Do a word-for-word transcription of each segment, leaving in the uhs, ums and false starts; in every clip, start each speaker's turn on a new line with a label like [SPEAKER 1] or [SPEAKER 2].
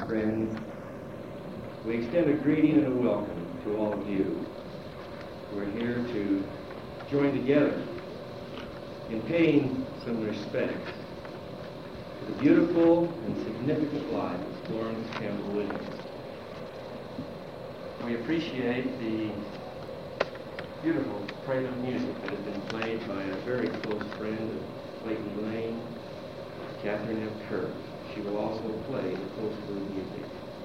[SPEAKER 1] friends, we extend a greeting and a welcome to all of you who are here to join together in paying some respect to the beautiful and significant life of Florence Campbell Williams. We appreciate the beautiful prelude music that has been played by a very close friend of Clayton Lane, Catherine F. Kirk. She will also play the postlude music.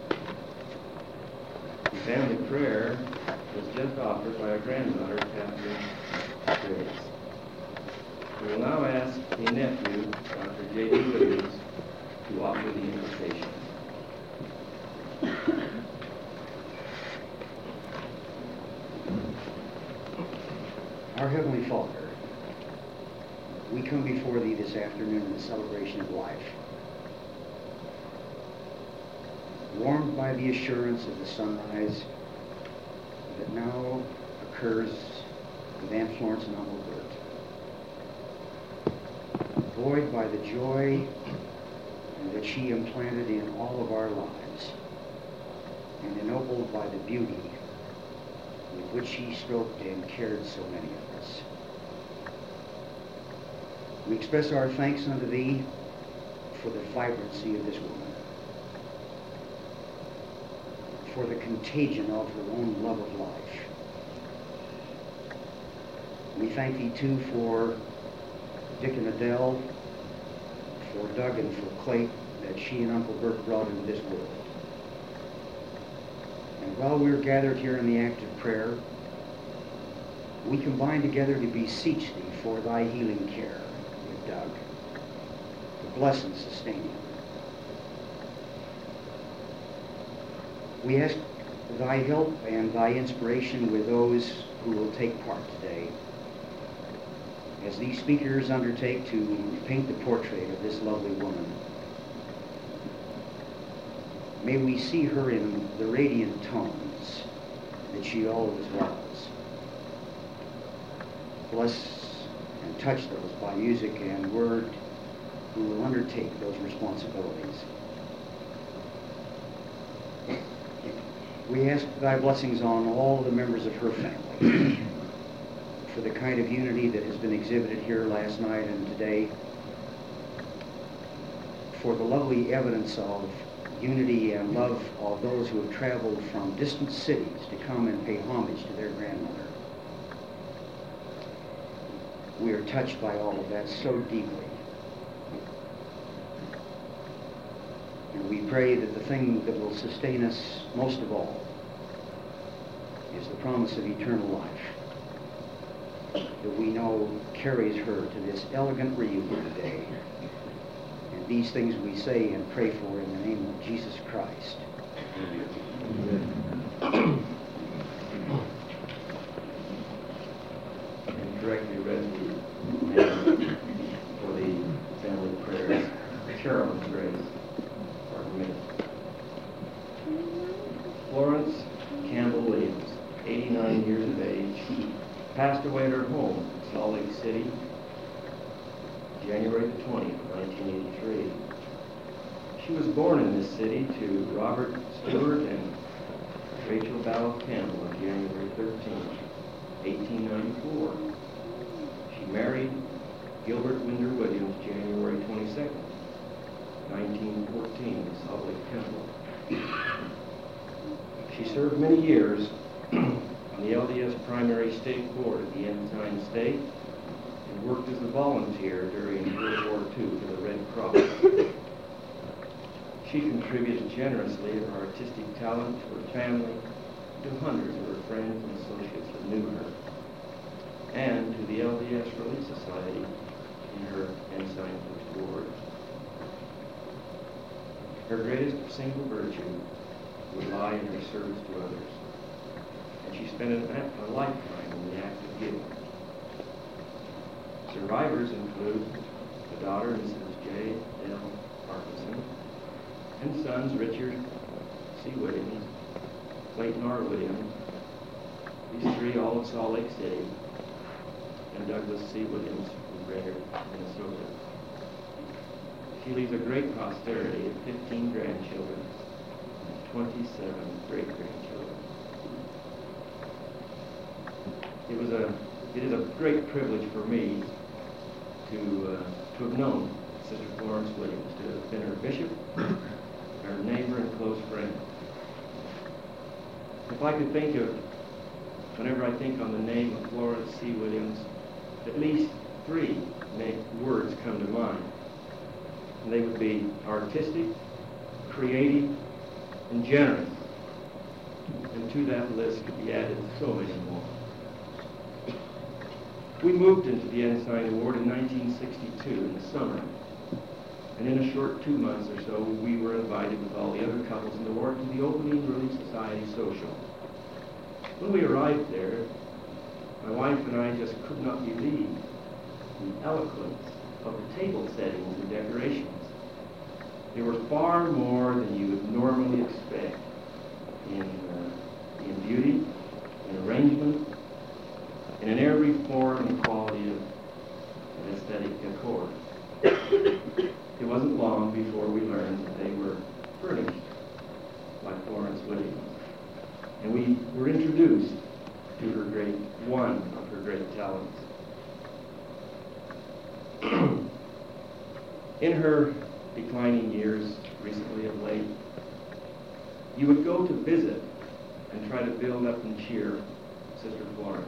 [SPEAKER 1] The family prayer was just offered by our granddaughter, Catherine Grace. We will now ask the nephew, Doctor J D Williams, to offer the invitation.
[SPEAKER 2] Our Heavenly Father, we come before Thee this afternoon in the celebration of life, warmed by the assurance of the sunrise that now occurs with Aunt Florence and Uncle Bert, buoyed by the joy that she implanted in all of our lives, and ennobled by the beauty with which she stroked and cared so many of us. We express our thanks unto Thee for the vibrancy of this woman, for the contagion of her own love of life. We thank Thee too for Dick and Adele, for Doug and for Clay, that she and Uncle Bert brought into this world. And while we're gathered here in the act of prayer, we combine together to beseech Thee for Thy healing care with Doug, to bless and sustain him. We ask Thy help and Thy inspiration with those who will take part today, as these speakers undertake to paint the portrait of this lovely woman. May we see her in the radiant tones that she always was. Bless and touch those by music and word who will undertake those responsibilities. We ask Thy blessings on all the members of her family, for the kind of unity that has been exhibited here last night and today, for the lovely evidence of unity and love of those who have traveled from distant cities to come and pay homage to their grandmother. We are touched by all of that so deeply. And we pray that the thing that will sustain us most of all is the promise of eternal life that we know carries her to this elegant reunion today. And these things we say and pray for in the name of Jesus Christ. Amen.
[SPEAKER 1] And correctly read the name for the family prayers. Carolyn Grace. Florence Campbell Williams, eighty-nine years of age, passed away at her home in Salt Lake City, January the twentieth, nineteen eighty-three. She was born in this city to Robert Stewart and Rachel Bowell Campbell on January thirteenth, eighteen ninety-four. She married Gilbert Winder Williams January twenty-second, nineteen fourteen, in Salt Lake Temple. She served many years on the L D S Primary State Board at the Ensign State and worked as a volunteer during World War Two for the Red Cross. She contributed generously of her artistic talent to her family, to hundreds of her friends and associates who knew her, and to the L D S Relief Society in her Ensign First Ward. Her greatest single virtue would lie in her service to others, and she spent a, a lifetime in the act of giving. Survivors include the daughter, Missus J. L. Parkinson, and sons Richard C. Williams, Clayton R. Williams, these three all in Salt Lake City, and Douglas C. Williams from Brainerd, Minnesota. She leaves a great posterity of fifteen grandchildren twenty-seven great-grandchildren. It was a, it is a great privilege for me to, uh, to have known Sister Florence Williams, to have been her bishop, her neighbor and close friend. If I could think of, whenever I think on the name of Florence C. Williams, at least three na- words come to mind. And they would be artistic, creative, and generous. And to that list could be added so many more. We moved into the Ensign Ward in nineteen sixty-two in the summer. And in a short two months or so, we were invited with all the other couples in the ward to the opening Relief Society social. When we arrived there, my wife and I just could not believe the eloquence of the table settings and decorations. They were far more than you would normally expect in, uh, in beauty, in arrangement, and in every form and quality of an aesthetic decor. It wasn't long before we learned that they were furnished by Florence Williams. And we were introduced to her great, one of her great talents. In her declining years, recently of late, you would go to visit and try to build up and cheer Sister Florence.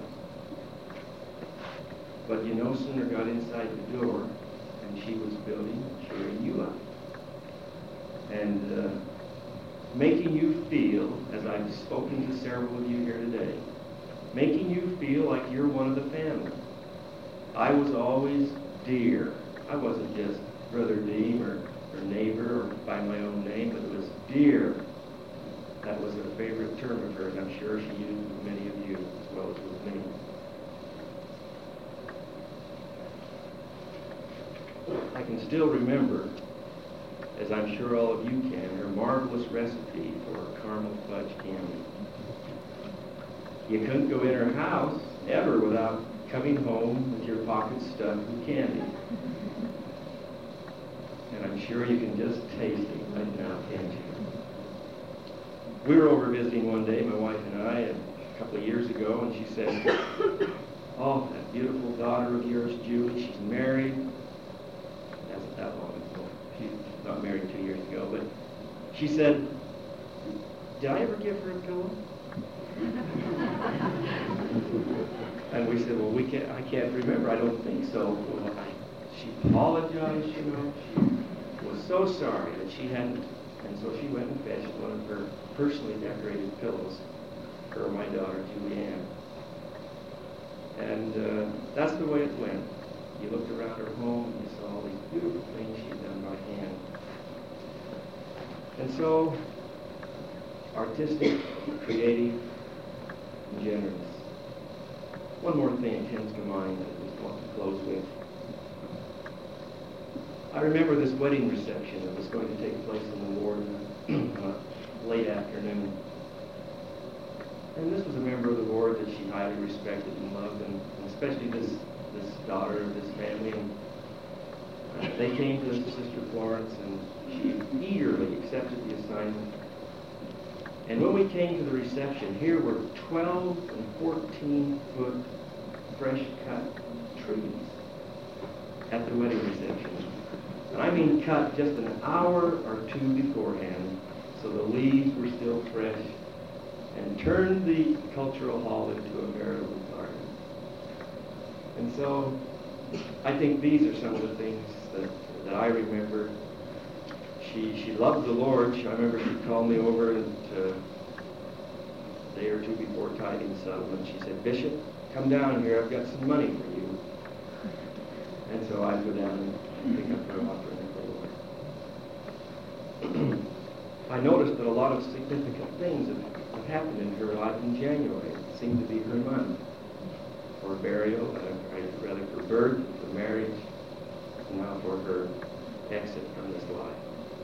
[SPEAKER 1] But you no sooner got inside the door and she was building and cheering you up. And uh, making you feel, as I've spoken to several of you here today, making you feel like you're one of the family. I was always dear. I wasn't just Brother Dean or, or neighbor or by my own name, but it was dear. That was a favorite term of hers. I'm sure she used it with many of you as well as with me. I can still remember, as I'm sure all of you can, her marvelous recipe for caramel fudge candy. You couldn't go in her house ever without coming home with your pockets stuffed with candy. And I'm sure you can just taste it right now, can't you? We were over visiting one day, my wife and I, a couple of years ago, and she said, "Oh, that beautiful daughter of yours, Julie, she's married." That's that long ago. She's not married two years ago, but she said, "Did I ever give her a pillow?" And we said, "Well, we can't. I can't remember. I don't think so." Well, I, she apologized. You know, she was so sorry that she hadn't, and so she went and fetched one of her personally decorated pillows for my daughter Julianne. And uh, that's the way it went. You looked around her home and you saw all these beautiful things she'd done by hand. And so, artistic, creative, and generous. One more thing comes to mind that I just want to close with. I remember this wedding reception that was going to take place in the ward on a late afternoon. And this was a member of the ward that she highly respected and loved, and especially this, this daughter of this family. And uh, they came to Sister Florence, and she eagerly accepted the assignment. And when we came to the reception, here were twelve and fourteen foot fresh cut trees at the wedding reception. And I mean cut just an hour or two beforehand, so the leaves were still fresh, and turned the cultural hall into a veritable garden. And so I think these are some of the things that, that I remember. She she loved the Lord. She, I remember she called me over and, uh, a day or two before tithing settlement. She said, "Bishop, come down here. I've got some money for you." And so I'd go down and pick up her offering for the Lord. I noticed that a lot of significant things have, have happened in her life in January. It seemed to be her month for burial, uh, rather for birth, for marriage, and now for her exit from this life.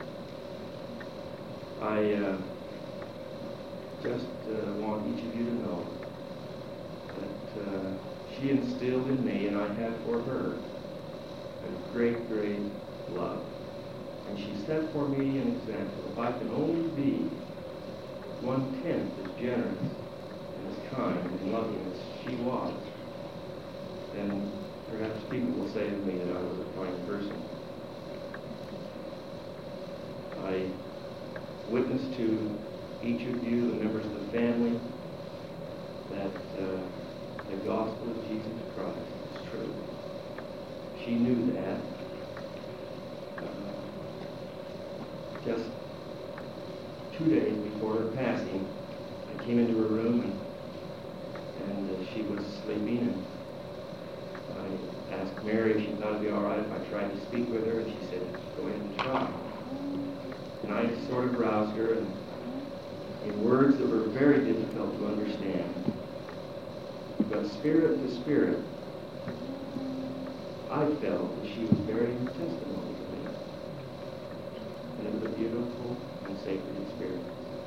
[SPEAKER 1] I uh, just uh, want each of you to know that uh, she instilled in me, and I had for her, a great, great love. And she set for me an example. If I can only be one-tenth as generous and as kind and loving as she was, then perhaps people will say of me that I was a fine person. I witness to each of you, the members of the family, that uh, the gospel of Jesus Christ is true. She knew that. Uh, just two days before her passing, I came into her room and, and uh, she was sleeping, and I asked Mary if she thought it'd be all right if I tried to speak with her, and she said, go ahead and try. And I sort of roused her, and in words that were very difficult to understand, but spirit to spirit, I felt that she was bearing her testimony to me. And it was a beautiful and sacred experience.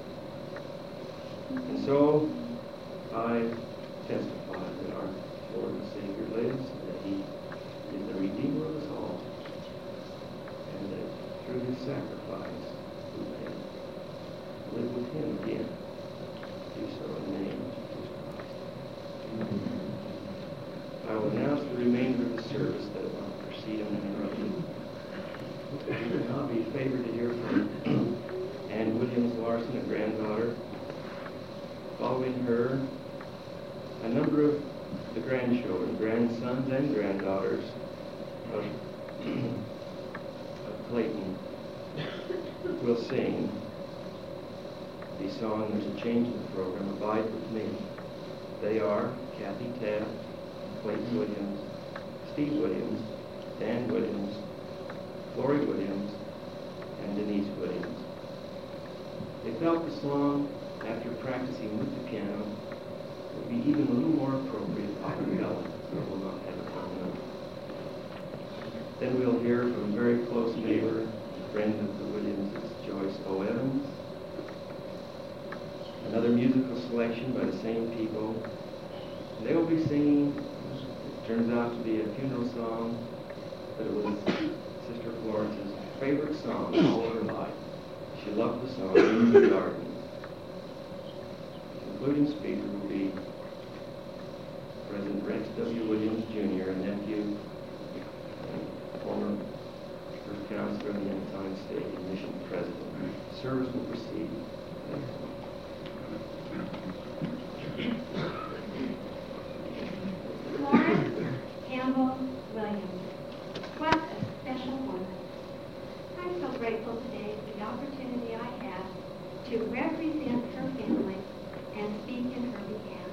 [SPEAKER 1] And so I testify that our Lord and Savior lives, and that He is the Redeemer of us all, and that through His sacrifice we may live with Him again. Do so in the name of Jesus Christ. I will announce the remainder of the service that will proceed uninterrupted. We will now be favored to hear from Ann Williams Larson, a granddaughter. Following her, a number of the grandchildren, grandsons and granddaughters of, of Clayton will sing the song, There's a Change in the Program, Abide With Me. They are Kathy Taft, Clayton Williams, Steve Williams, Dan Williams, Lori Williams, and Denise Williams. They felt the song, after practicing with the piano, would be even a little more appropriate a cappella, so we'll not have it long enough. Then we'll hear from a very close neighbor, friend of the Williamses, Joyce O. Evans. Another musical selection by the same people. And they will be singing, it turns out to be a funeral song, but it was Sister Florence's favorite song all her life. She loved the song, In the Garden. The concluding speaker will be President Rex W. Williams, Junior, a nephew and former first counselor of the Ensign State and mission president. The service will proceed.
[SPEAKER 3] Florence Campbell Williams. What a special woman. I'm so grateful today for the opportunity I have to represent her family and speak in her behalf.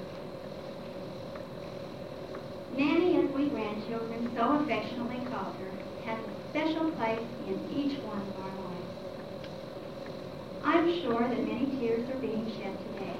[SPEAKER 3] Nanny, as we grandchildren so affectionately called her, has a special place in each one of our lives. I'm sure that many tears are being shed today.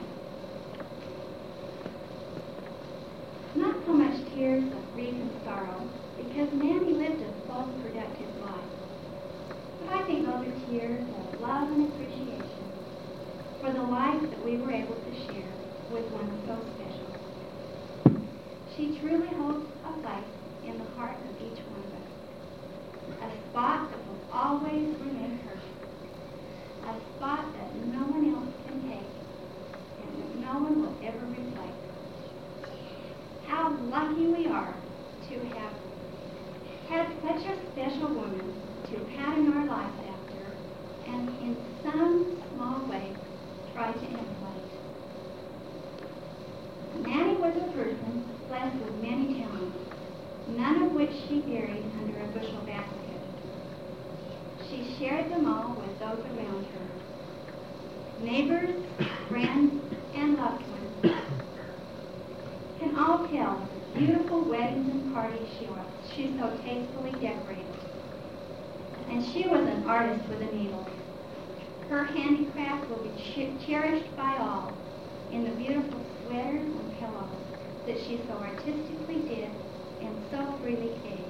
[SPEAKER 3] Not so much tears of grief and sorrow, because Nanny lived a full, productive life. But I think those are tears of love and appreciation for the life that we were able to share with one so special. She truly holds a place in the heart of each one of us, a spot that will always remain hers, a spot that no one else can take and that no one will ever replace. How lucky we are to have had such a special woman to pattern our lives after and in some small way try to emulate. Nanny was a person blessed with many talents, none of which she buried under a bushel basket. She shared them all with those around her. Neighbors, friends, and loved ones can all tell of the beautiful weddings and parties she was. She so tastefully decorated. And she was an artist with a needle. Her handicraft will be ch- cherished by all in the beautiful sweaters and pillows that she so artistically did and so freely gave.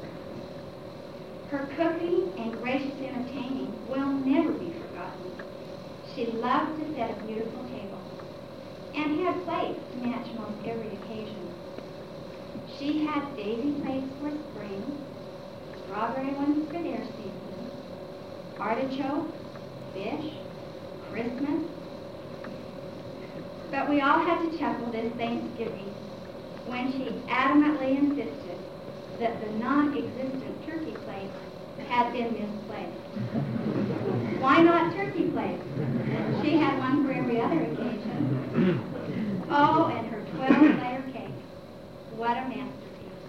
[SPEAKER 3] Her cooking and gracious entertaining will never be forgotten. She loved to set a beautiful table and had plates to match most every occasion. She had daisy plates for spring, strawberry ones for their season, artichoke, fish, Christmas, But we all had to chuckle this Thanksgiving when she adamantly insisted that the non-existent turkey plate had been misplaced. Why not turkey plates? She had one for every other occasion. Oh, and her twelve-layer cake. What a masterpiece.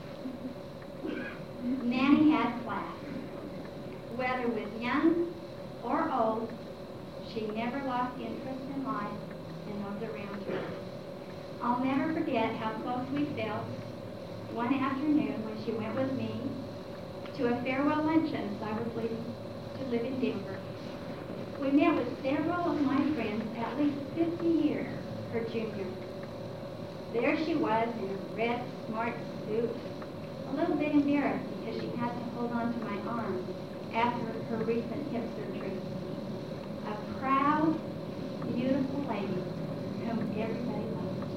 [SPEAKER 3] Nanny had class. Whether with young or old, she never lost interest in life and those around her. I'll never forget how close we felt one afternoon when she went with me to a farewell luncheon as I was leaving to live in Denver. We met with several of my friends, at least fifty years her junior. There she was in a red, smart suit, a little bit embarrassed because she had to hold on to my arm after her recent hip surgery. A proud, beautiful lady whom everybody loved.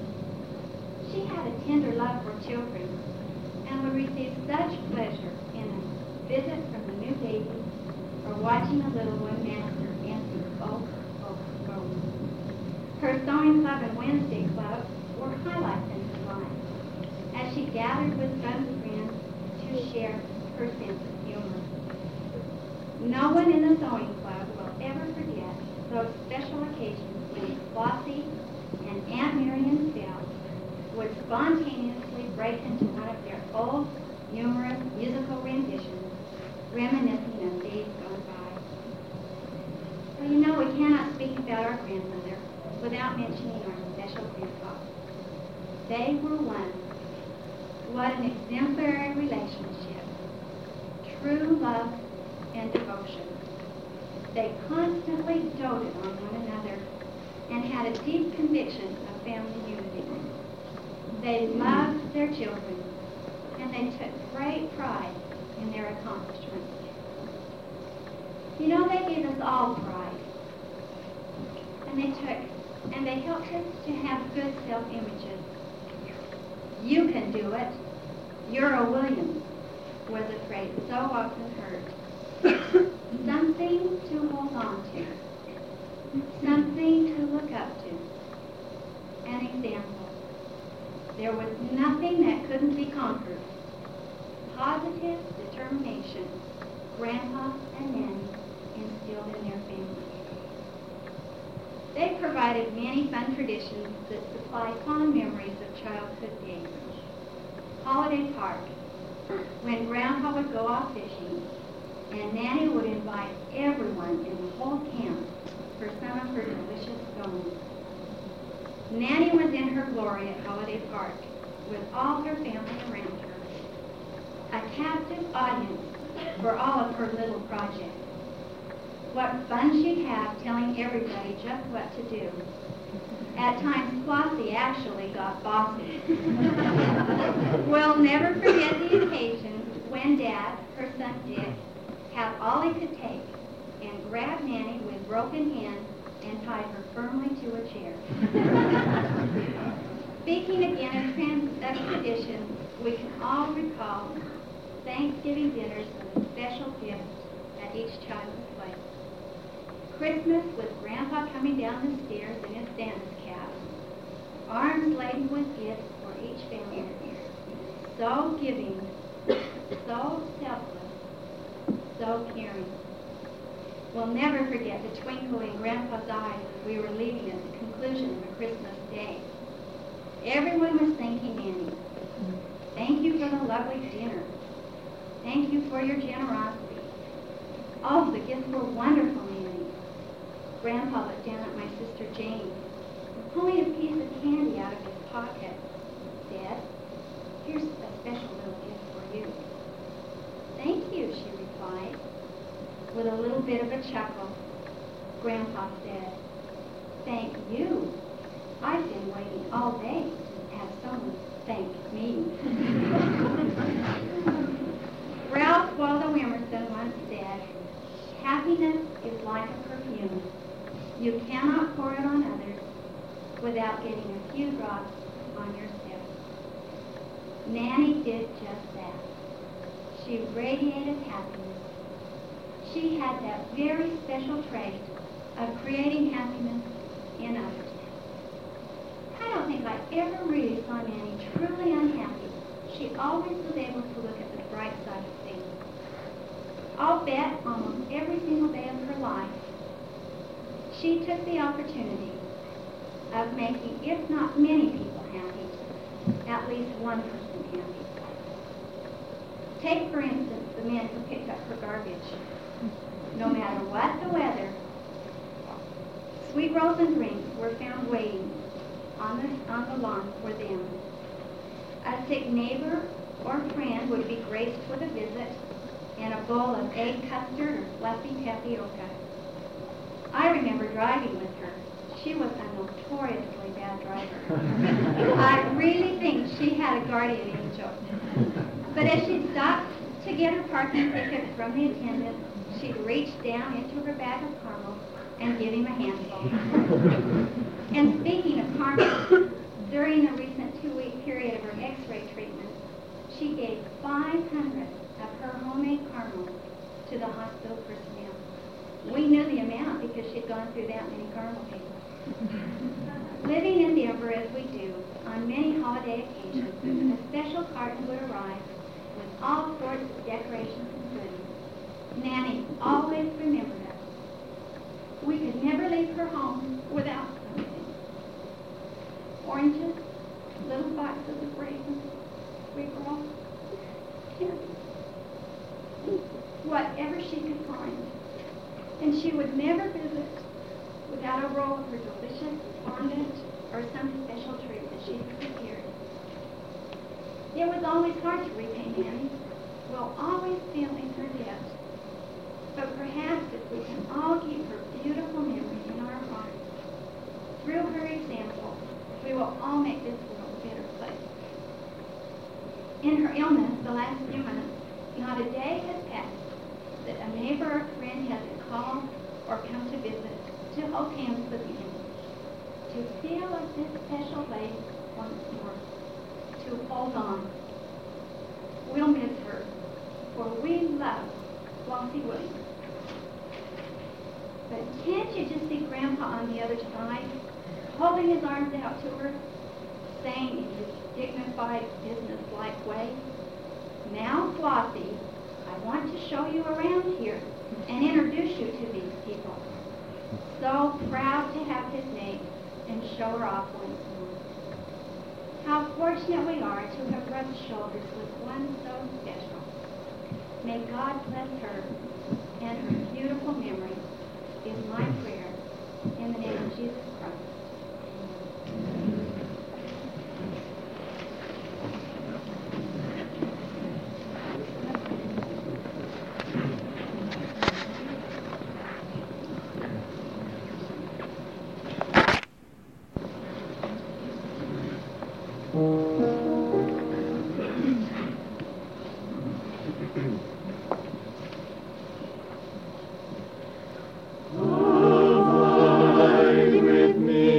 [SPEAKER 3] She had a tender love for children and would receive such pleasure in a visit from the new baby or watching a little one master answer over, over, over. Her sewing club and Wednesday club were highlights in her life as she gathered with fun friends to share her sense of humor. No one in the sewing club will ever forget those special occasions when Flossie and Aunt Marion Bell would spontaneously break into one of their old, humorous musical renditions, reminiscing of days gone by. Well, you know, we cannot speak about our grandmother without mentioning our special grandpa. They were one. What an exemplary relationship. True love and devotion. They constantly doted on one another and had a deep conviction of family unity. They loved their children, and they took great pride in their accomplishments. You know, they gave us all pride, and they took, and they helped us to have good self-images. You can do it. You're a Williams, was a phrase so often heard. Something to hold on to. Something to look up to. An example. There was nothing that couldn't be conquered. Positive determination Grandpa and Nanny instilled in their family. They provided many fun traditions that supply fond memories of childhood days. Holiday Park, when Grandpa would go off fishing, and Nanny would invite everyone in the whole camp for some of her delicious scones. Nanny was in her glory at Holiday Park with all her family around her, a captive audience for all of her little projects. What fun she'd have telling everybody just what to do. At times, Flossie actually got bossy. We'll never forget the occasion when Dad, her son Dick, had all he could take and grabbed Nanny with broken hand and tied her firmly to a chair. Speaking again of, trans- of tradition, we can all recall Thanksgiving dinners with a special gift at each child's place. Christmas with Grandpa coming down the stairs in his Santa's cap, arms laden with gifts for each family, so giving, so selfless, so caring. We'll never forget the twinkle in Grandpa's eyes as we were leaving at the conclusion of a Christmas day. Everyone was thanking Nanny. Thank you for the lovely dinner. Thank you for your generosity. Oh, the gifts were wonderful, Nanny. Grandpa looked down at my sister Jane, pulling a piece of candy out of his pocket. Dad, here's a special little gift for you. Thank you, she replied. With a little bit of a chuckle, Grandpa said, thank you. I've been waiting all day to have someone thank me. Ralph Waldo Emerson once said, happiness is like a perfume. You cannot pour it on others without getting a few drops on yourself. Nanny did just that. She radiated happiness. She had that very special trait of creating happiness in others. don't think I ever really saw Nanny truly unhappy. She always was able to look at the bright side of things. I'll bet almost every single day of her life, she took the opportunity of making, if not many people happy, at least one person happy. Take, for instance, the men who picked up her garbage. No matter what the weather, sweet rolls and drinks were found waiting on the, on the lawn for them. A sick neighbor or friend would be graced with a visit and a bowl of egg custard or fluffy tapioca. I remember driving with her. She was a notoriously bad driver. I really think she had a guardian angel. But as she stopped to get her parking ticket from the attendant, she'd reach down into her bag of caramels and give him a handful. And speaking of caramels, during the recent two-week period of her x-ray treatment, she gave five hundred of her homemade caramels to the hospital personnel. We knew the amount because she'd gone through that many caramel cases. Living in Denver as we do, on many holiday occasions, a special carton would arrive with all sorts of decorations and goodies. Nanny always remembered us. We could never leave her home without something. Oranges, little boxes of raisins, sweet rolls, candy, whatever she could find. And she would never visit without a roll of her delicious fondant or some special treat that she had prepared. It was always hard to repay Nanny. We'll always feel in her debt. But perhaps if we can all keep her beautiful memory in our hearts, through her example, we will all make this world a better place. In her illness, the last few months, not a day has passed that a neighbor or friend hasn't called or come to visit to hold hands with me, to feel of this special place once more, to hold on. We'll miss her, for we love Flossie Williams. But can't you just see Grandpa on the other side, holding his arms out to her, saying in his dignified, business-like way, "Now, Flossie, I want to show you around here and introduce you to these people." So proud to have his name and show her off once more. How fortunate we are to have rubbed shoulders with one so special. May God bless her and her beautiful memory is my prayer in the name of Jesus Christ.
[SPEAKER 4] Abide with me.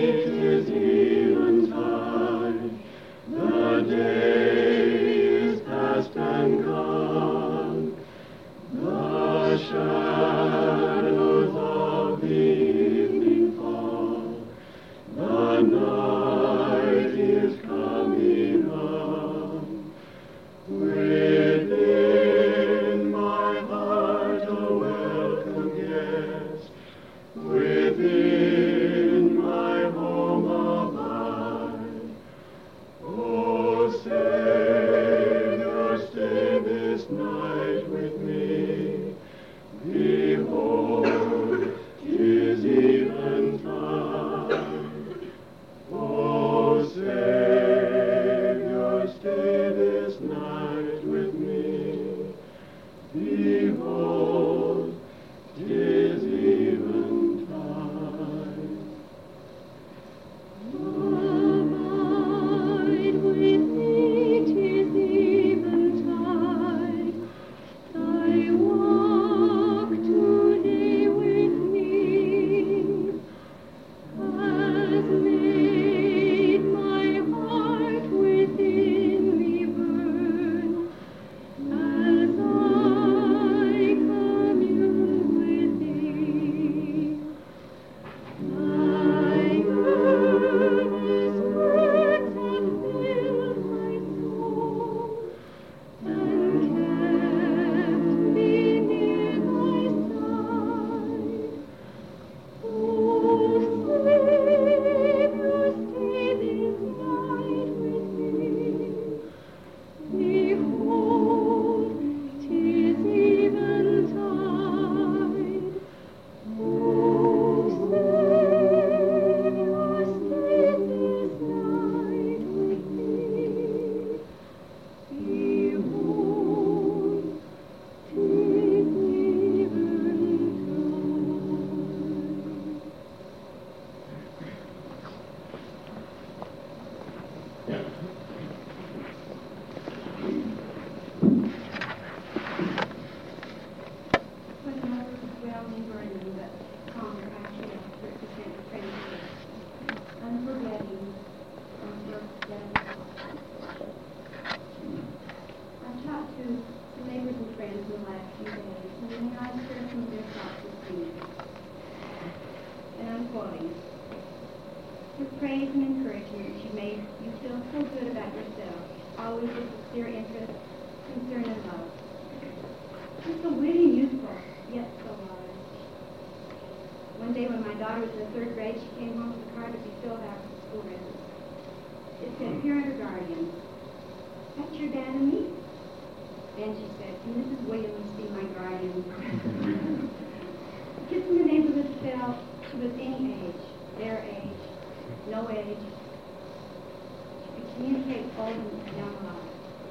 [SPEAKER 3] quoting. With praise and encouragement, she made you feel so good about yourself, always with sincere interest, concern, and love. She's so witty and youthful, yet so wise. One day when my daughter was in the third grade, she came home with a card to be filled out for school records. It said, parent or guardian. That's your dad and me. Then she said, can Missus Williams be my guardian? The kids in the neighborhood felt she was any age, their age, no age. She could communicate with old and young alike.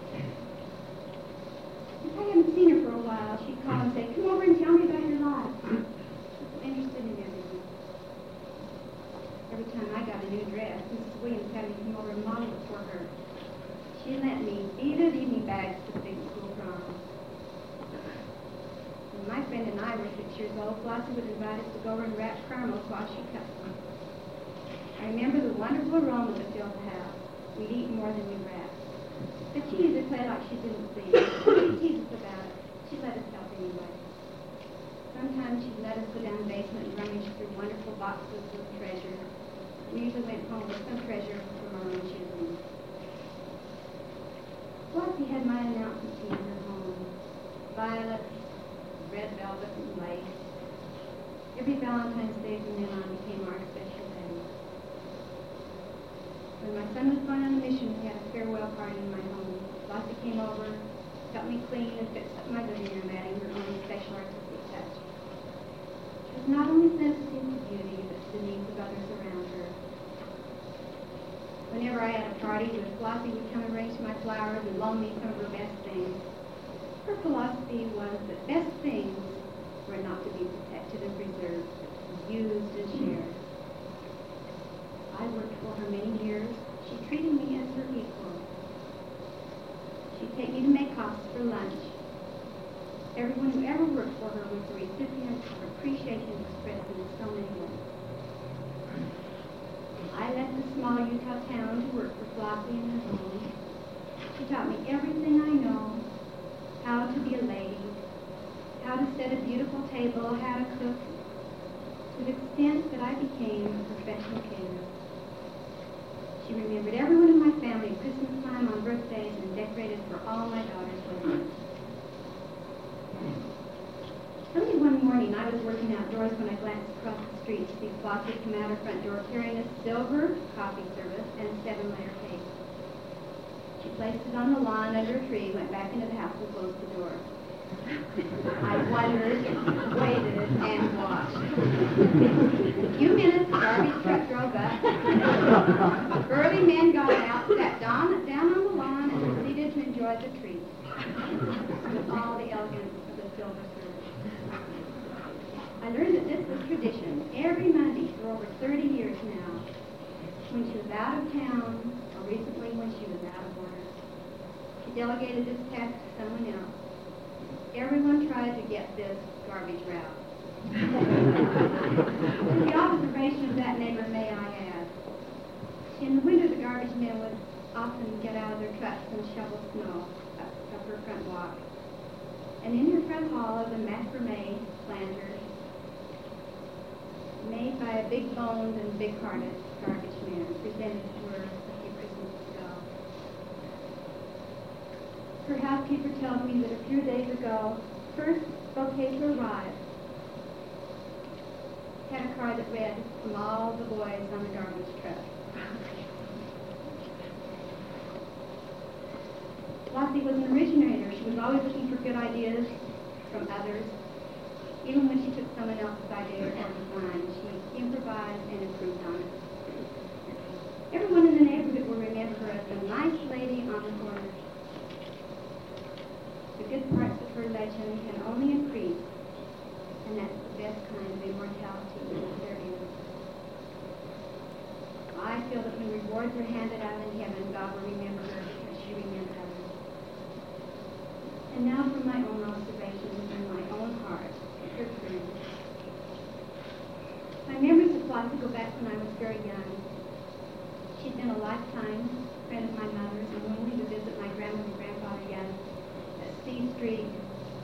[SPEAKER 3] If I hadn't seen her for a while, she'd call and say, come over and tell me about your life. She's so interested in everything. Every time I got a new dress, Missus Williams had me come over and model it for her. She lent me beaded evening bags to big school prom. When my friend and I were six years old, Flossie would invite us to go over and wrap caramels while she cut them. I remember the wonderful aroma that filled the house. We'd eat more than we wrapped. But she used to play like she didn't see. She'd tease us about it. She let us help anyway. Sometimes she'd let us go down the basement and rummage through wonderful boxes of treasure. We usually went home with some treasure from our own choosing. Flossie had my announcement tea in her home. Violets, red velvet, and lace. Every Valentine's Day from then on became our special day. When my son was going on a mission, we had a farewell party in my home. Flossie came over, helped me clean, and fixed up my living room, adding her own special artistic touch. She was not only sensitive to beauty, but to the needs of others around her. Whenever I had a party, Flossie would come and arrange my flowers and loan me some of her best things. Her philosophy was that best things were not to be protected and preserved, but to be used and shared. I worked for her many years. She treated me as her equal. She'd take me to make coffee for lunch. Everyone who ever worked for her was the recipient of appreciation expressed in so many ways. I left the small Utah town to work for Flossie in her home. She taught me everything I know, how to be a lady, how to set a beautiful table, how to cook, to the extent that I became a professional caterer. She remembered everyone in my family at Christmas time, on birthdays, and decorated for all my daughters' weddings. Early one morning, I was working outdoors when I glanced across the street to see Flossie come out her front door carrying a silver coffee service and a seven-layer cake. She placed it on the lawn under a tree, went back into the house, and closed the door. I wondered, waited, and watched. In a few minutes, the garbage truck drove up. Burly men got out, sat down, down on the lawn, and proceeded to enjoy the treat with all the elegance of the silver service. I learned that this was tradition every Monday for over thirty years now. When she was out of town, or recently when she was out of order, she delegated this task to someone else. Everyone tried to get this garbage route. With the observation of that neighbor, may I add, in the winter the garbage men would often get out of their trucks and shovel snow up, up her front walk. And in her front hall is a macrame lantern made by a big-boned and big-hearted garbage man, presented to her a few Christmases ago. Her housekeeper tells me that a few days ago, first bouquet to arrive had a card that read, from all the boys on the garbage truck. Flossie was an originator. She was always looking for good ideas from others. Even when she took someone else's idea or design, she improvised and improved on it. Everyone in the neighborhood will remember her as the nice lady on the corner. The good parts of her legend can only increase, and that's the best kind of immortality that there is. I feel that when rewards are handed out in heaven, God will remember her because she remembered others. And now from my own observations and my own heart, her friend. My memories of Flossie go back when I was very young. She'd been a lifetime friend of my mother's, and when we would visit my grandmother and grandfather Young at C Street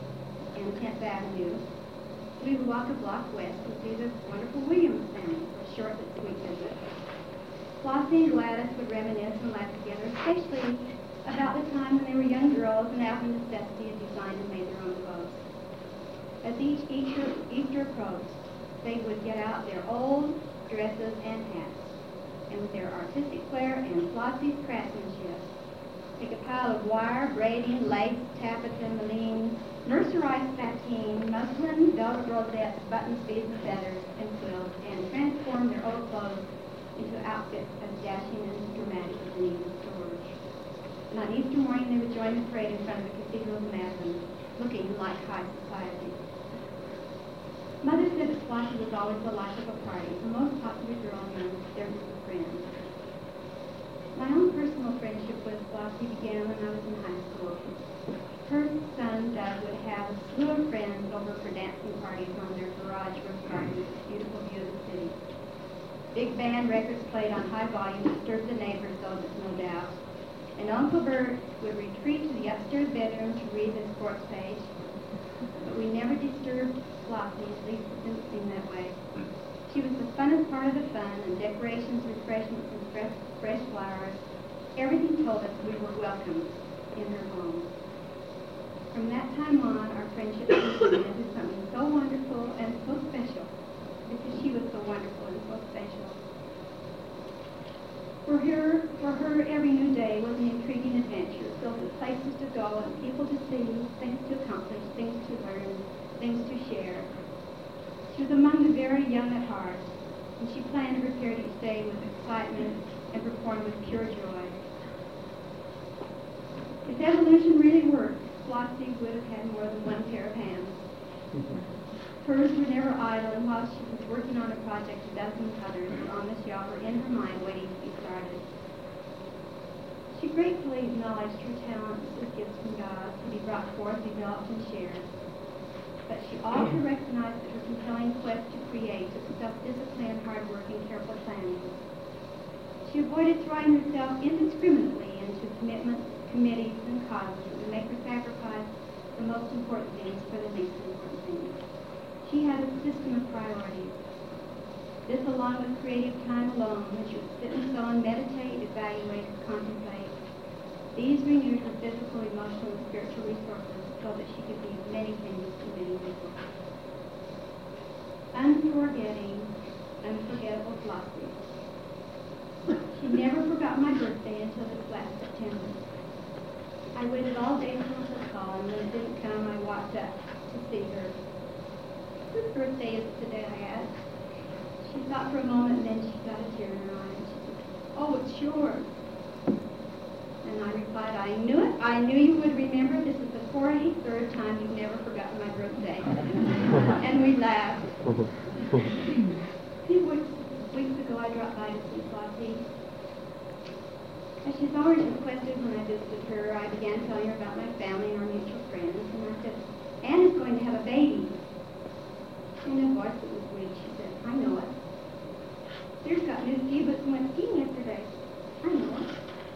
[SPEAKER 3] and tenth Avenue, we would walk a block west and see the wonderful Williams family, where short but sweet visit. Flossie and Gladys would reminisce and laugh together, especially about the time when they were young girls and out of necessity had designed and made their own clothes. As each Easter, Easter approached, they would get out their old dresses and hats, and with their artistic flair and Flossie's craftsmanship, take a pile of wire, braiding, lace, taffeta, mullein, mercerized sateen, muslin, velvet rosettes, buttons, beads, and feathers, and quills, and transform their old clothes into outfits as dashing and dramatic as the needed stores. And on Easter morning, they would join the parade in front of the Cathedral of Athens, looking like high society. Mother said that Flossie was always the life of a party, the most popular girl among their group of friends. My own personal friendship with Flossie began when I was in high school. Her son, Doug, would have a slew of friends over for dancing parties on their garage roof garden with this beautiful view of the city. Big band records played on high volume disturbed the neighbors, though there's no doubt. And Uncle Bert would retreat to the upstairs bedroom to read the sports page. But we never disturbed Flossie, at least it didn't seem that way. She was the funnest part of the fun, and decorations, refreshments, and fresh, fresh flowers. Everything told us we were welcome in her home. From that time on, our friendship continued into something so wonderful and so special, because she was so wonderful and so special. For her, for her, every new day was an intriguing adventure, filled with places to go and people to see, things to accomplish, things to learn, things to share. She was among the very young at heart, and she planned her period each day with excitement and performed with pure joy. If evolution really worked, Flossie would have had more than one pair of hands. Hers were never idle, and while she was working on a project, a dozen others were on the shelf or in her mind waiting to be started. She gratefully acknowledged her talents as gifts from God to be brought forth, developed, and shared. But she also recognized that her compelling quest to create took self-discipline, hard work, and careful planning. She avoided throwing herself indiscriminately into commitments, committees, and causes that would make her sacrifice the most important things for the least important things. She had a system of priorities. This, along with creative time alone, when she would sit and sew and meditate, evaluate, and contemplate, these renewed her physical, emotional, and spiritual resources so that she could be many things to many people. Unforgetting, unforgettable Flossie. She never forgot my birthday until this last September. I waited all day until her call, and when it didn't come, I walked up to see her. Whose birthday is it today, I asked. She thought for a moment, and then she got a tear in her eye, and she said, "Oh, it's yours." And I replied, "I knew it. I knew you would remember. This is the forty-third time you've never forgotten my birthday." And we laughed. A few weeks, weeks ago, I dropped by to see Flossie. As she's always requested when I visited her, I began telling her about my family and our mutual friends, and I said, "Anna's going to have a baby." In a voice that was weak, she said, "I know it. Sears got new ski boots and went skiing yesterday. I know it."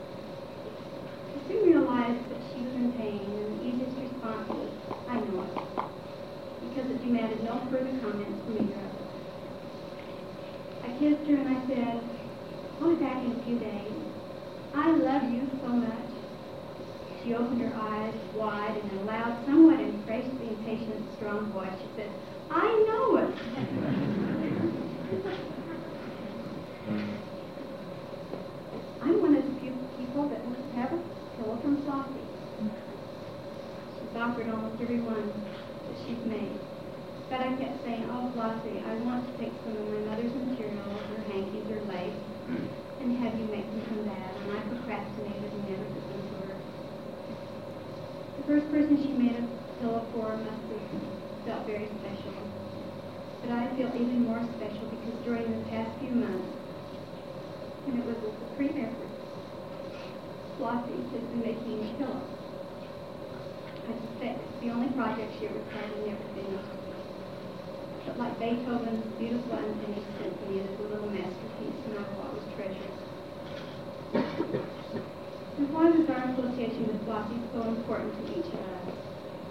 [SPEAKER 3] I soon realized that she was in pain, and the easiest response was, "I know it," because it demanded no further comments from either of us. I kissed her and I said, "I'll be back in a few days. I love you so much." She opened her eyes wide, and in a loud, somewhat impatient, impatient, strong voice, she said, "I know it." I'm one of the few people that must have a pillow from Flossie. She's offered almost every one that she's made. But I kept saying, "Oh, Flossie, I want to take some of my mother's materials, her hankies, or lace, and have you make them from that." And I procrastinated and never took them to her. The first person she made a pillow for must have felt very special. But I feel even more special because during the past few months, and it was a supreme effort, Flossie has been making a pillow. I suspect it's the only project she ever tried and never finished. But like Beethoven's beautiful unfinished symphony, it is a little masterpiece, and I will always treasure it. And why was our association with Flossie so important to each of us?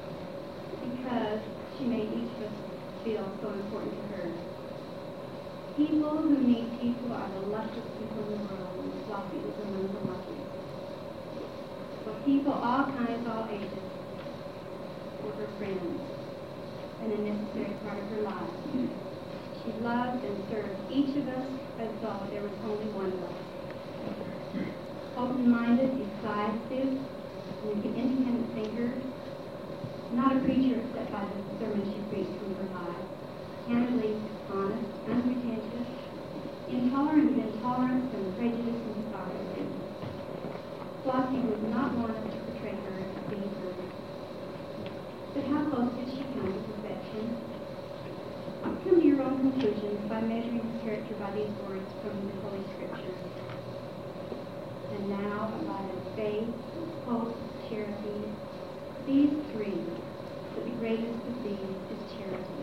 [SPEAKER 3] Because she made each of us feel so important to her. People who meet people are the luckiest people in the world, and Flossie was among the luckiest. For people all kinds, all ages, were her friends, and a necessary part of her life. She loved and served each of us as though there was only one of us. Open-minded, decisive, and an independent thinker, not a preacher except by the sermon she preached from her life, candidly honest, unpretentious, intolerant of intolerance and prejudice and sorrow. Flossie was not one to portray her as being perfect. But how close did she come to perfection? Come to your own conclusions by measuring his character by these words from the Holy Scriptures. And now abide in faith, hope, charity, these three, but the greatest of these is charity.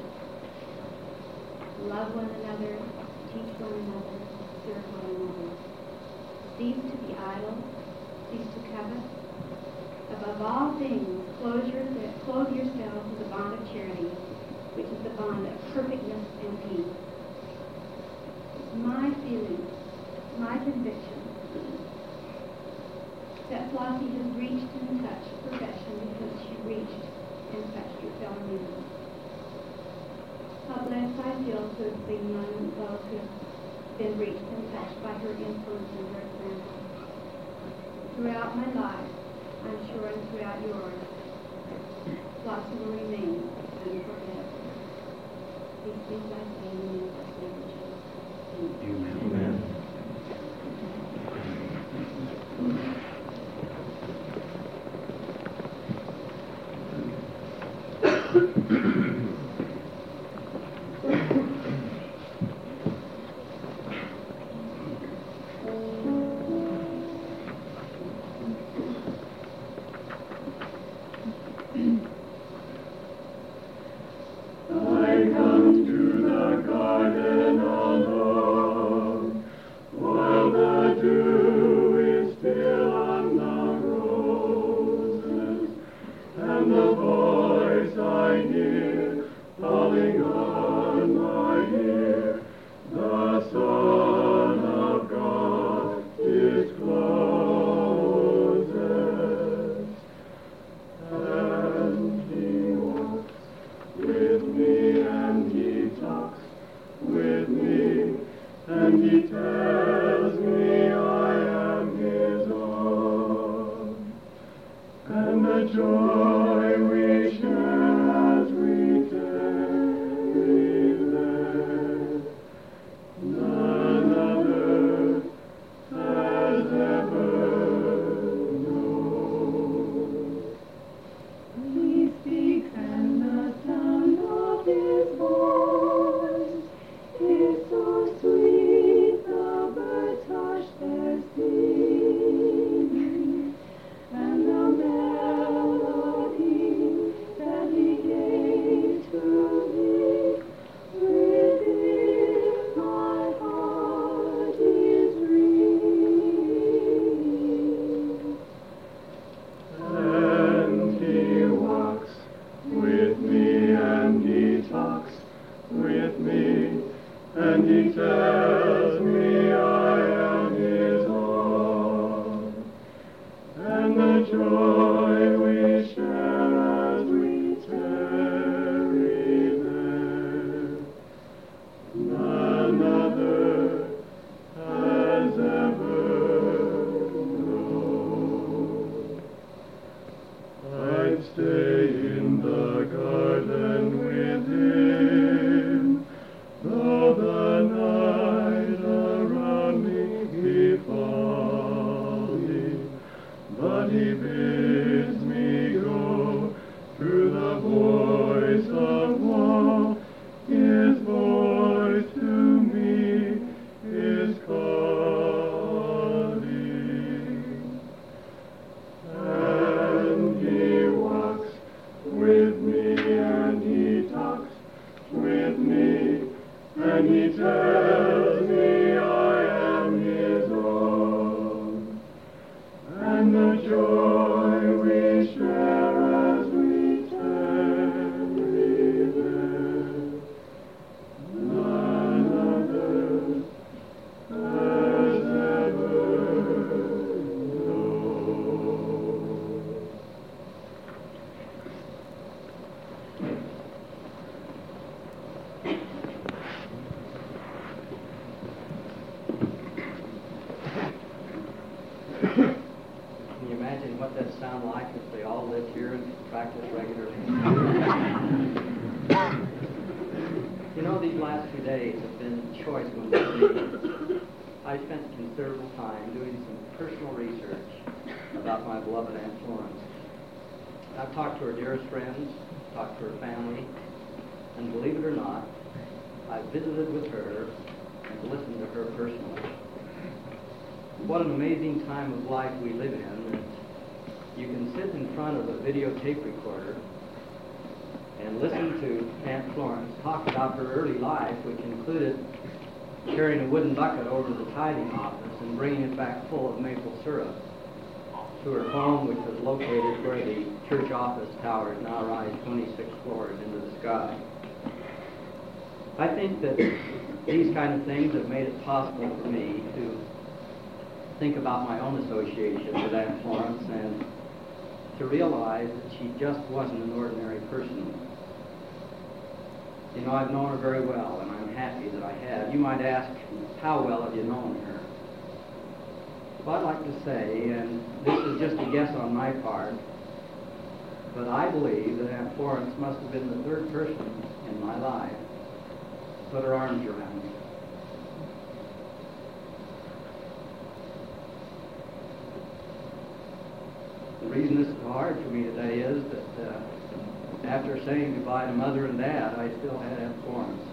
[SPEAKER 3] Love one another, teach one another, serve one another. Cease to be idle, cease to covet. Above all things, clothe, your, clothe yourselves with the bond of charity, which is the bond of perfectness and peace. My feeling, my conviction, that Flossie has reached and touched perfection because she reached and touched her fellow man. How blessed I feel to have been one of those who have been reached and touched by her influence and her example. Throughout my life, I'm sure, and throughout yours, Flossie will remain unforgettable. These things I say in the name of the Lord Jesus.
[SPEAKER 2] Amen.
[SPEAKER 1] Amen.
[SPEAKER 4] With me. practice regularly. You know, these last two days have been choice ones for me. I spent considerable time doing some personal research about my beloved Aunt Florence. I've talked to her dearest friends, talked to her family, and believe it or not, I've visited with her and listened to her personally. What an amazing time of life we live in, that you can sit in front of a videotape recorder and listen to Aunt Florence talk about her early life, which included carrying a wooden bucket over to the tithing office and bringing it back full of maple syrup to her home, which was located where the church office towers now rise twenty-six floors into the sky. I think that these kind of things have made it possible for me to think about my own association with Aunt Florence and to realize that she just wasn't an ordinary person. You know, I've known her very well, and I'm happy that I have. You might ask, how well have you known her? Well, I'd like to say, and this is just a guess on my part, but I believe that Aunt Florence must have been the third person in my life to put her arms around me. The reason this is hard for me today is that uh, after saying goodbye to Mother and Dad, I still had Aunt Florence.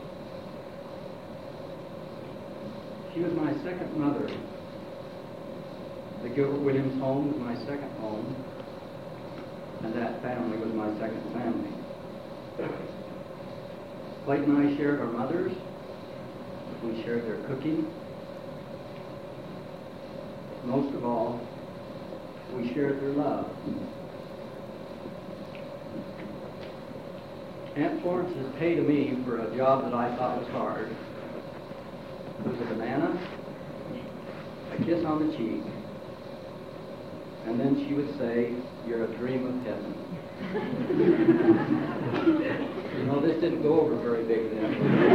[SPEAKER 4] She was my second mother. The Gilbert Williams home was my second home, and that family was my second family. Clayton and I shared our mothers. We shared their cooking. Most of all, we shared their love. Aunt Florence's pay to me for a job that I thought was hard was a banana, a kiss on the cheek, and then she would say, "You're a dream of heaven." You know, this didn't go over very big then.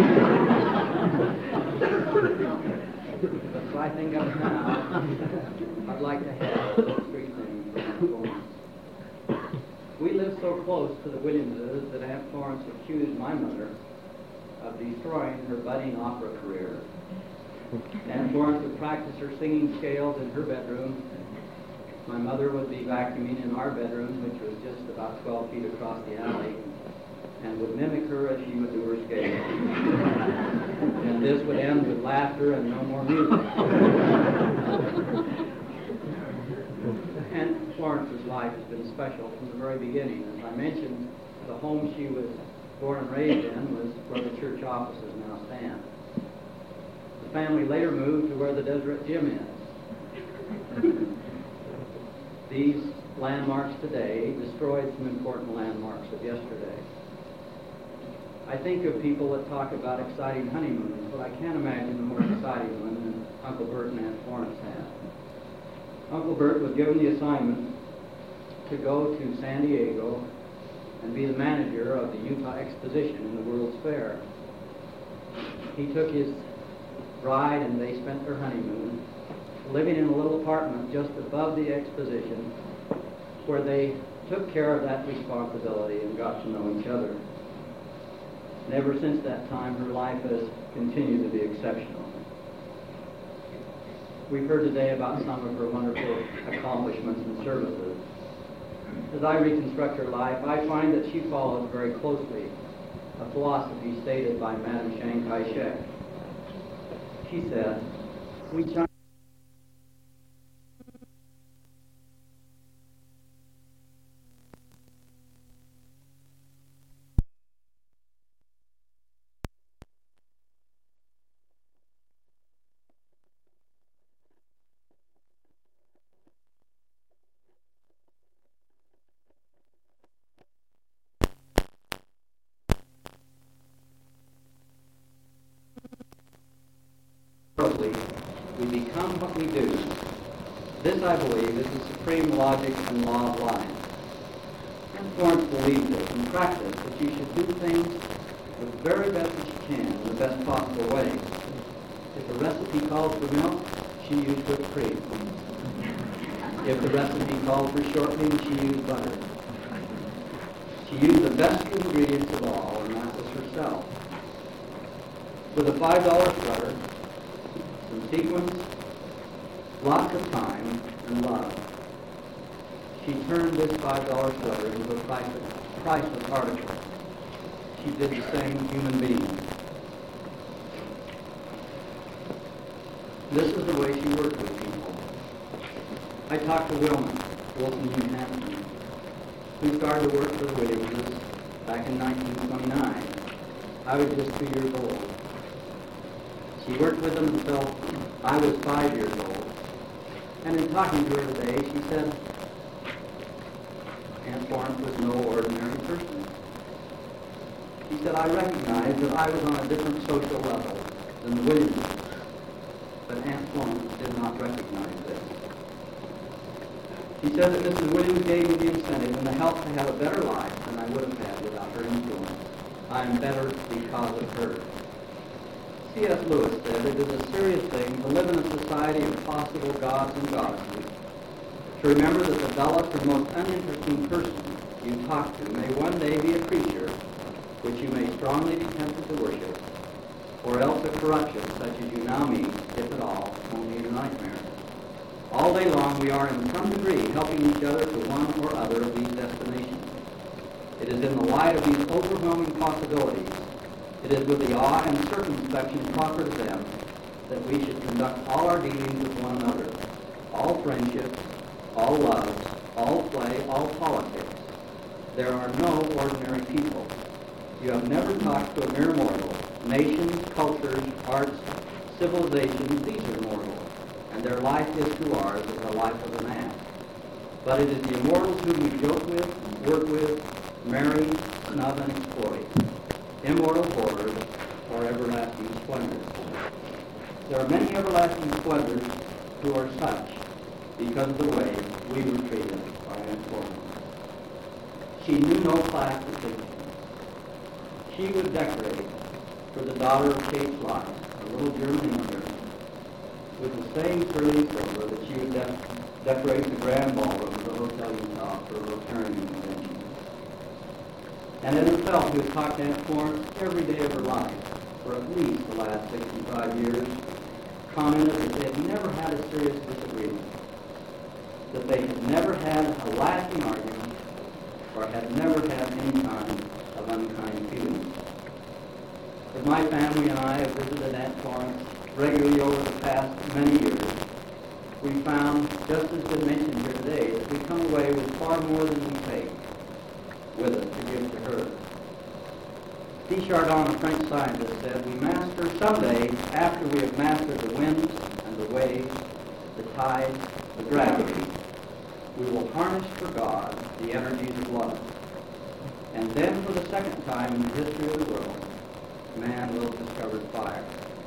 [SPEAKER 4] But if I think of it now, I'd like to have those three things for Aunt Florence. We lived so close to the Williamses that Aunt Florence accused my mother of destroying her budding opera career. Aunt Florence would practice her singing scales in her bedroom. My mother would be vacuuming in our bedroom, which was just about twelve feet across the alley, and would mimic her as she would do her scales. And this would end with laughter and no more music. Aunt Florence's life has been special from the very beginning. As I mentioned, the home she was born and raised in was where the church offices now stand. The family later moved to where the Deseret Gym is. These landmarks today destroyed some important landmarks of yesterday. I think of people that talk about exciting honeymoons, but I can't imagine a more exciting one than Uncle Bert and Aunt Florence had. Uncle Bert was given the assignment to go to San Diego and be the manager of the Utah Exposition in the World's Fair. He took his bride and they spent their honeymoon living in a little apartment just above the exposition where they took care of that responsibility and got to know each other. And ever since that time, her life has continued to be exceptional. We've heard today about some of her wonderful accomplishments and services. As I reconstruct her life, I find that she followed very closely a philosophy stated by Madame Chiang Kai-shek. She said, "We Chinese we become what we do." This, I believe, is the supreme logic and law of life. And Florence believed this in practice, that you should do things the very best that you can in the best possible way. If the recipe calls for milk, she used whipped cream. If the recipe called for shortening, she used butter. She used the best ingredients of all, and that was herself. With a five dollar sweater, some sequins, lots of time, and love, she turned this five dollar sweater into a priceless, priceless article. She did the same human being. This is the way she worked with people. I talked to Wilma, Wilson, New Hampshire, who started to work for the Williamses back in nineteen twenty-nine. I was just two years old. She worked with them until I was five years old. And in talking to her today, she said, Aunt Florence was no ordinary person. She said, I recognized that I was on a different social level than the Williamses, but Aunt Florence did not recognize this. She said that Missus Williams gave me the incentive and the help to have a better life than I would have had without her influence. I am better because of her. C S Lewis said, it is a serious thing to live in a society of possible gods and goddesses, to remember that the dullest or most uninteresting person you talk to may one day be a creature which you may strongly be tempted to worship, or else a corruption such as you now meet, if at all, only in nightmares. All day long we are in some degree helping each other to one or other of these destinations. It is in the light of these overwhelming possibilities, it is with the awe and circumspection proper to them, that we should conduct all our dealings with one another, all friendships, all loves, all play, all politics. There are no ordinary people. You have never talked to a mere mortal. Nations, cultures, arts, civilizations, these are mortal, and their life is to ours as the life of a man. But it is the immortals whom we joke with, work with, marry, snub, and exploit. Immortal horrors or everlasting splendors. There are many everlasting splendors who are such because of the way we were treated by Aunt Florence. She knew no class distinction. She would decorate for the daughter of Kate Schloss, a little German immigrant, with the same sterling silver that she would de- decorate the grand ballroom of the Hotel Utah for a Rotarian convention. And in herself, who had talked to Aunt Florence every day of her life for at least the last sixty-five years, commented that they had never had a serious disagreement, that they had never had a lasting argument, or had never had any kind of unkind feelings. As my family and I have visited Aunt Florence regularly over the past many years, we found, just as been mentioned here today, that we come away with far more than we take with us to give to her. D. Chardin, a French scientist, said, we master someday, after we have mastered the winds and the waves, the tides, the gravity, we will harness for God the energies of love. And then, for the second time in the history of the world, man will have discovered fire.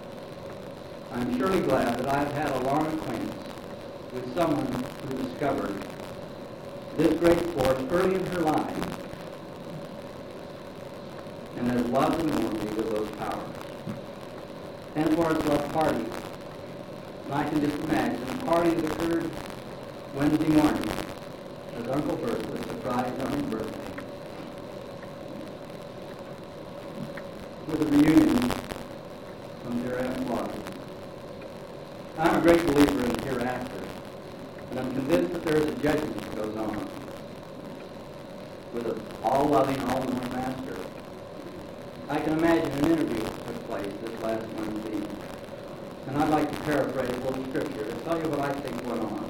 [SPEAKER 4] I'm surely glad that I've had a long acquaintance with someone who discovered this great force early in her life and has loved and warmed me with those powers. Aunt Florence loved parties, and I can just imagine a party that occurred Wednesday morning as Uncle Bert was surprised on his birthday with a reunion from dear Aunt Florence. I'm a great believer in the hereafter, and I'm convinced that there is a judgment that goes on with an all-loving, all-knowing master. I can imagine an interview that took place this last Wednesday, and I'd like to paraphrase a little scripture to tell you what I think went on.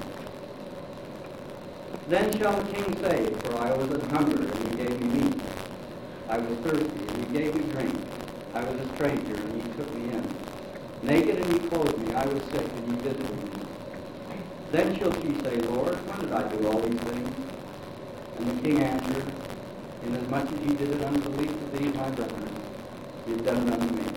[SPEAKER 4] Then shall the king say, for I was an hunger, and you gave me meat. I was thirsty, and you gave me drink. I was a stranger, and you took me in. Naked, and you clothed me. I was sick, and you visited me. Then shall she say, Lord, when did I do all these things? And the king answered, inasmuch as you did it unto the least of these, my brethren, you've done it unto me.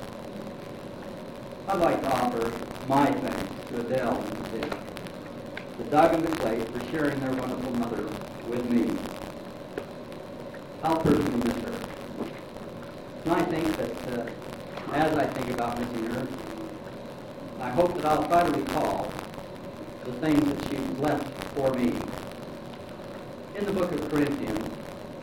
[SPEAKER 4] I'd like to offer my thanks to Adele and to Dick, to Doug and to Clay for sharing their wonderful mother with me. I'll personally miss her. And I think that uh, as I think about missing her, I hope that I'll try to recall the things that she left for me. In the book of Corinthians,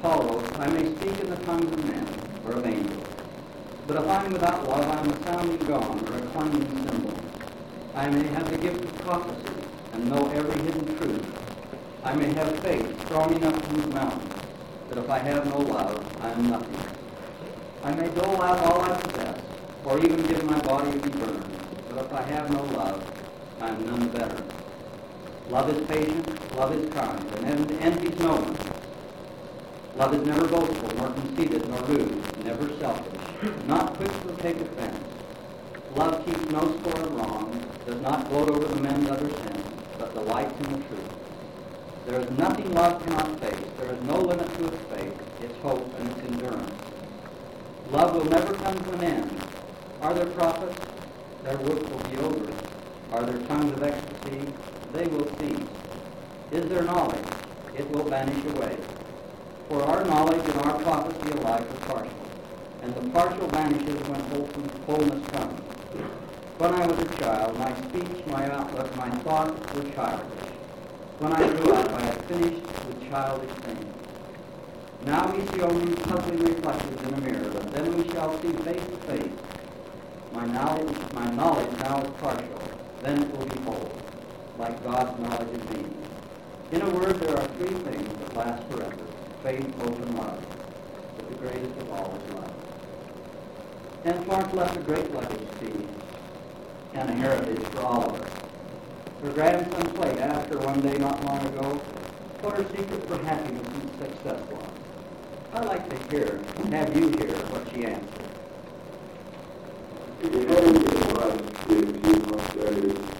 [SPEAKER 4] Apollos, I may speak in the tongues of men or of angels. But if I'm without love, I'm a sounding gong or a clanging cymbal. I may have the gift of prophecy and know every hidden truth. I may have faith strong enough to move mountains, but if I have no love, I am nothing. I may dole out all I possess, or even give my body to be burned, but if I have no love, I am none the better. Love is patient, love is kind, and envies no one. Love is never boastful, nor conceited, nor rude, never selfish, not quick to take offense. Love keeps no score of wrongs, does not gloat over the men's other sins, but delights in the truth. There is nothing love cannot face. There is no limit to its faith, its hope, and its endurance. Love will never come to an end. Are there prophets? Their work will be over. Are there tongues of ecstasy? They will cease. Is there knowledge? It will vanish away. For our knowledge and our prophecy alike are partial, and the partial vanishes when wholeness comes. When I was a child, my speech, my outlook, my thoughts were childish. When I grew up, I had finished with childish things. Now we see only puzzling reflections in a mirror, but then we shall see face to face. My knowledge, my knowledge now is partial. Then it will be whole, like God's knowledge of me. In a word, there are three things that last forever: faith, hope, and love. But the greatest of all is love. And Florence left a great legacy and a heritage for all of us. Her grandson Clay asked her one day not long ago what her secret for happiness and success was. I'd like to hear, have you hear what she answered.
[SPEAKER 5] The end in life gives you prosperity.